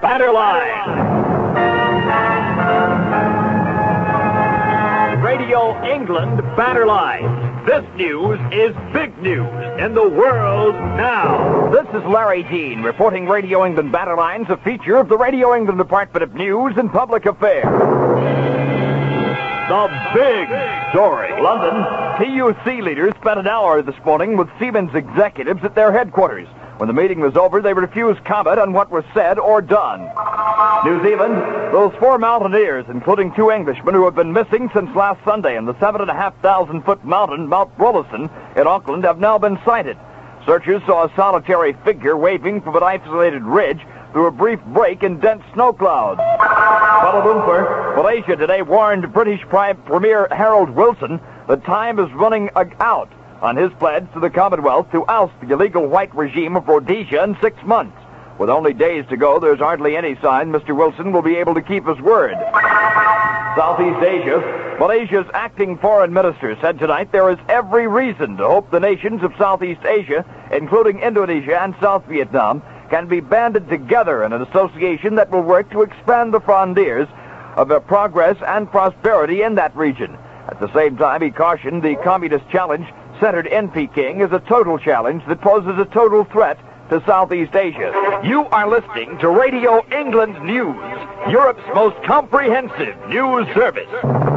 Banner Line. Radio England Banner Line. This news is big news in the world now. This is Larry Dean reporting Radio England Banner Line's a feature of the Radio England Department of News and Public Affairs. The big story. London, TUC leaders spent an hour this morning with Siemens executives at their headquarters. When the meeting was over, they refused comment on what was said or done. New Zealand, those 4 mountaineers, including 2 Englishmen who have been missing since last Sunday in the 7,500-foot mountain, Mount Brolison, in Auckland, have now been sighted. Searchers saw a solitary figure waving from an isolated ridge through a brief break in dense snow clouds. Kuala Lumpur, Malaysia today warned British Premier Harold Wilson that time is running out on his pledge to the Commonwealth to oust the illegal white regime of Rhodesia in 6 months. With only days to go, there's hardly any sign Mr. Wilson will be able to keep his word. Southeast Asia, Malaysia's acting foreign minister said tonight there is every reason to hope the nations of Southeast Asia, including Indonesia and South Vietnam, can be banded together in an association that will work to expand the frontiers of progress and prosperity in that region. At the same time, he cautioned the communist challenge centered in Peking is a total challenge that poses a total threat to Southeast Asia. You are listening to Radio England News, Europe's most comprehensive news service.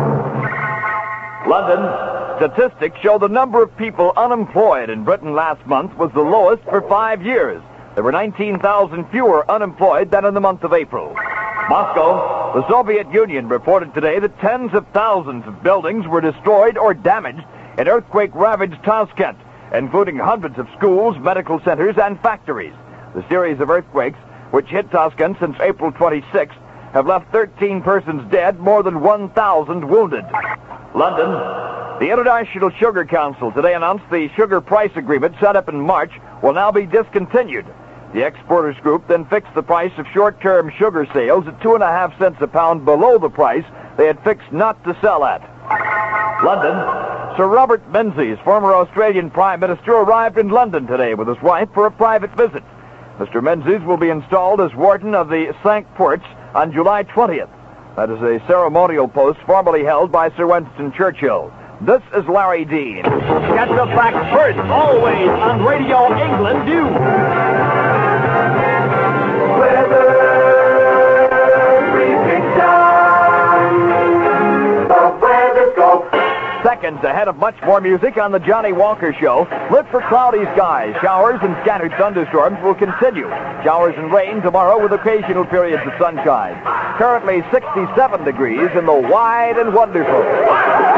London, statistics show the number of people unemployed in Britain last month was the lowest for 5 years. There were 19,000 fewer unemployed than in the month of April. Moscow, the Soviet Union reported today that tens of thousands of buildings were destroyed or damaged in earthquake-ravaged Tashkent, including hundreds of schools, medical centers, and factories. The series of earthquakes, which hit Tashkent since April 26, have left 13 persons dead, more than 1,000 wounded. London, the International Sugar Council today announced the sugar price agreement set up in March will now be discontinued. The exporters group then fixed the price of short-term sugar sales at 2.5 cents a pound below the price they had fixed not to sell at. London, Sir Robert Menzies, former Australian Prime Minister, arrived in London today with his wife for a private visit. Mr. Menzies will be installed as Warden of the Cinque Ports on July 20th. That is a ceremonial post formerly held by Sir Winston Churchill. This is Larry Dean. Get the facts first, always on Radio England News. Seconds ahead of much more music on the Johnny Walker Show. Look for cloudy skies. Showers and scattered thunderstorms will continue. Showers and rain tomorrow with occasional periods of sunshine. Currently 67 degrees in the wide and wonderful.